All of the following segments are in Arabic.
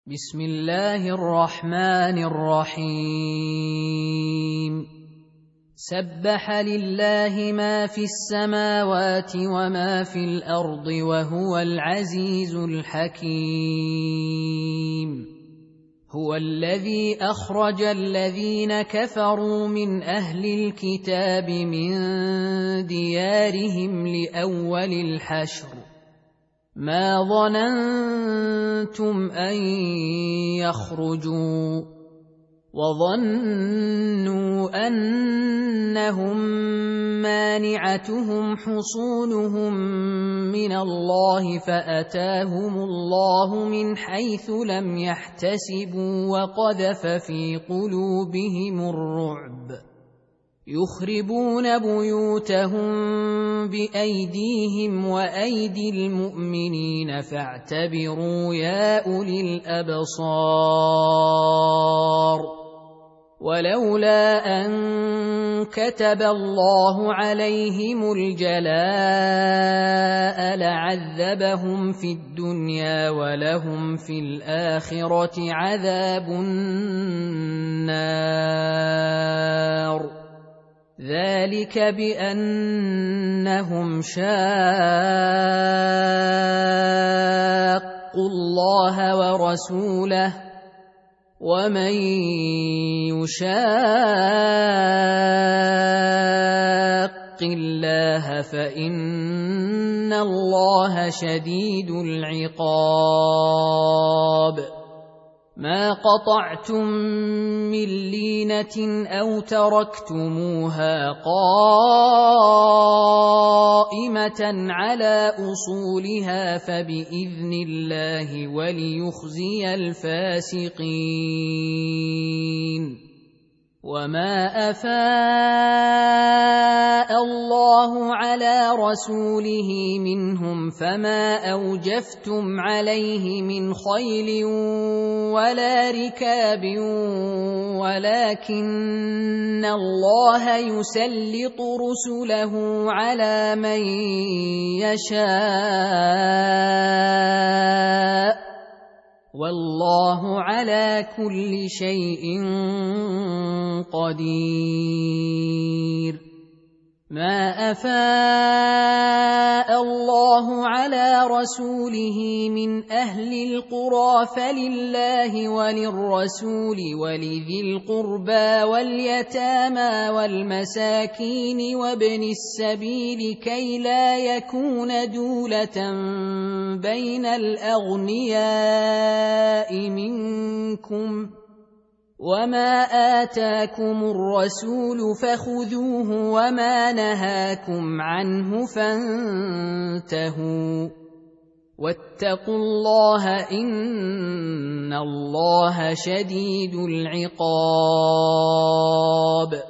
بسم الله الرحمن الرحيم سبح لله ما في السماوات وما في الأرض وهو العزيز الحكيم هو الذي أخرج الذين كفروا من أهل الكتاب من ديارهم لأول الحشر ما ظننتم أن يخرجوا وظنوا أنهم مانعتهم حصونهم من الله فأتاهم الله من حيث لم يحتسبوا وقذف في قلوبهم الرعب يخربون بيوتهم بأيديهم وأيدي المؤمنين فاعتبروا يا أولي الأبصار ولولا أن كتب الله عليهم الجلاء لعذبهم في الدنيا ولهم في الآخرة عذاب النار ذلك بأنهم شاقوا الله ورسوله ومن يشاق الله فإن الله شديد العقاب ما قطعتم من لينة أو تركتموها قائمة على أصولها فبإذن الله وليخزي الفاسقين وما أفاء الله على رسوله منهم فما أوجفتم عليه من خيل ولا ركاب ولكن الله يسلط رسله على من يشاء والله على كل شيء قدير ما أفاء الله على رسوله من أهل القرى فلله وللرسول ولذي القربى واليتامى والمساكين وابن السبيل كي لا يكون دولة بين الأغنياء منكم وما آتاكم الرسول فخذوه وما نهاكم عنه فانتهوا واتقوا الله إن الله شديد العقاب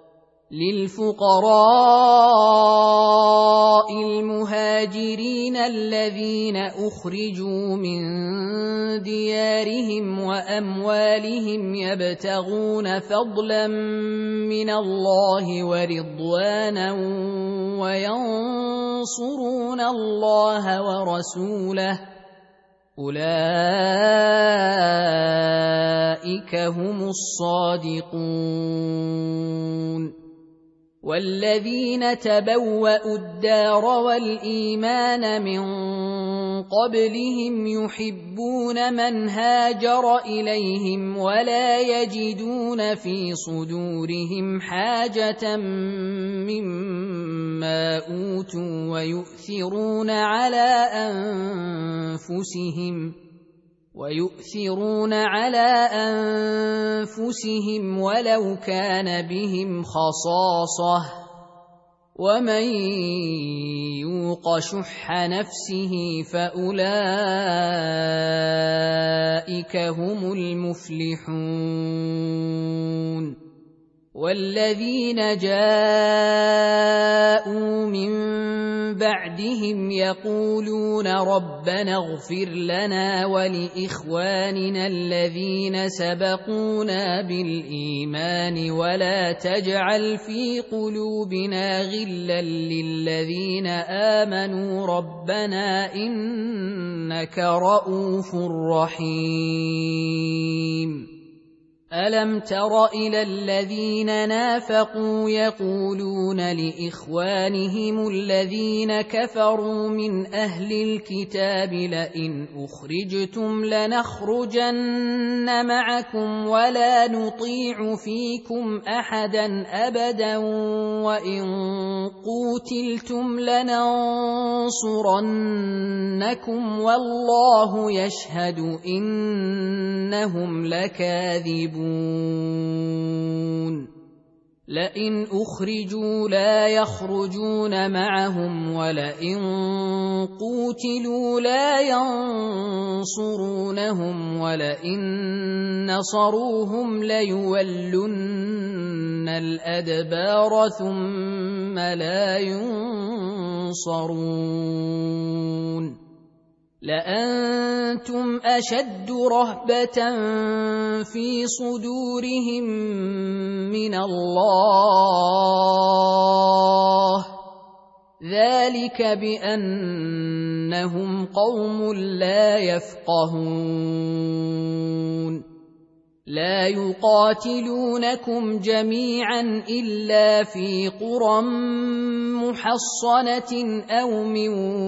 للفقراء المهاجرين الذين أخرجوا من ديارهم وأموالهم يبتغون فضلا من الله ورضوانا وينصرون الله ورسوله أولئك هم الصادقون والذين تبوأوا الدار والإيمان من قبلهم يحبون من هاجر إليهم ولا يجدون في صدورهم حاجة مما أوتوا ويؤثرون على أنفسهم ولو كان بهم خصاصة ومن يوق شح نفسه فأولئك هم المفلحون والذين جاءوا من بعدهم يقولون ربنا اغفر لنا ولإخواننا الذين سبقونا بالإيمان ولا تجعل في قلوبنا غلا للذين آمنوا ربنا إنك رؤوف رحيم. ألم تر إلى الذين نافقوا يقولون لإخوانهم الذين كفروا من أهل الكتاب لئن أخرجتم لنخرجن معكم ولا نطيع فيكم أحدا أبدا وإن قوتلتم لننصرنكم والله يشهد إنهم لكاذبون. لئن أخرجوا لا يخرجون معهم ولئن قوتلوا لا ينصرونهم ولئن نصروهم ليولن الأدبار ثم لا ينصرون. لأنتم أشد رهبة في صدورهم من الله ذلك بأنهم قوم لا يفقهون. لا يقاتلونكم جميعا إلا في قرى محصنة أو من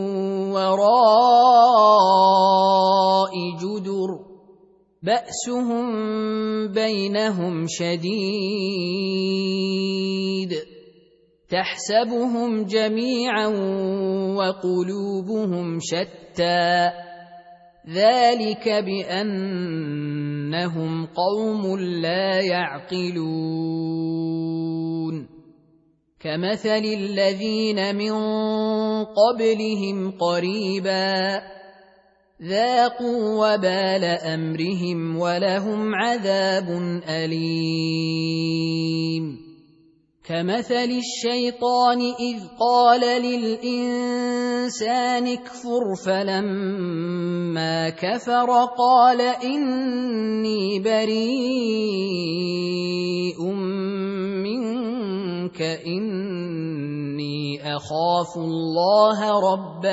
وراء جدر بأسهم بينهم شديد تحسبهم جميعا وقلوبهم شتى ذلك بأنهم قوم لا يعقلون. كمثل الذين من قبلهم قريبا ذاقوا وبال أمرهم ولهم عذاب أليم. كمثل الشيطان إذ قال للإنسان اكفر فلما كفر قال إني بريء منك إني أخاف الله رب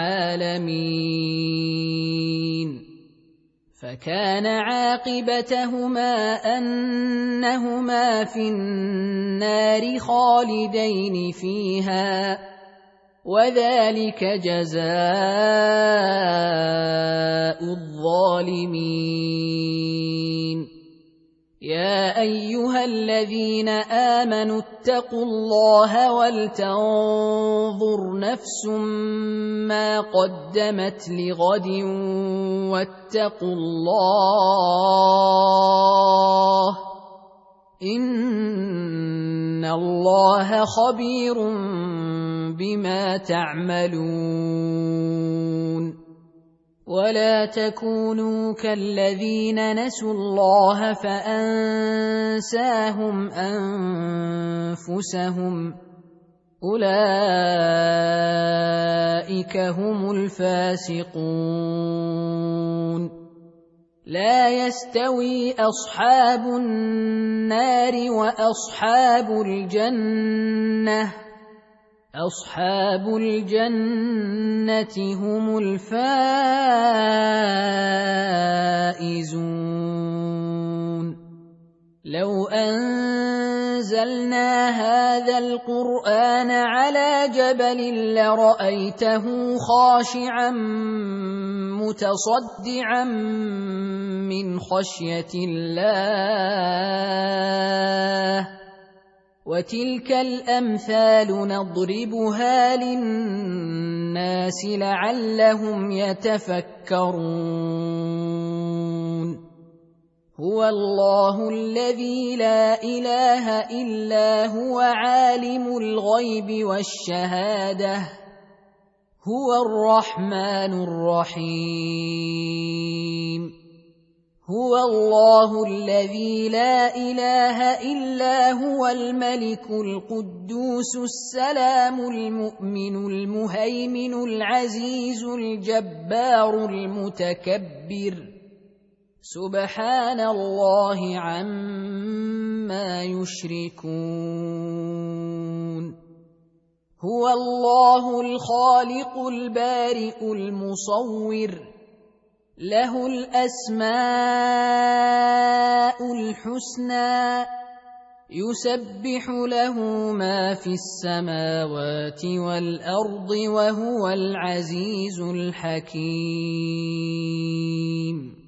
العالمين. فكان عاقبتهما أنهما في النار خالدين فيها وذلك جزاء الظالمين. يا أيها الذين آمنوا اتقوا الله ولتنظر نفس ما قدمت لغد واتقوا الله إن الله خبير بما تعملون. ولا تكونوا كالذين نسوا الله فأنساهم أنفسهم أولئك هم الفاسقون. لا يستوي أصحاب النار وأصحاب الجنة أصحاب الجنة هم الفائزون. لو أنزلنا هذا القرآن على جبل لرأيته خاشعا متصدعا من خشية الله وتلك الأمثال نضربها للناس لعلهم يتفكرون. هو الله الذي لا إله إلا هو عالم الغيب والشهادة هو الرحمن الرحيم. هو الله الذي لا إله إلا هو الملك القدوس السلام المؤمن المهيمن العزيز الجبار المتكبر سبحان الله عما يشركون هو الله الخالق البارئ المصور له الأسماء الحسنى يسبح له ما في السماوات والأرض وهو العزيز الحكيم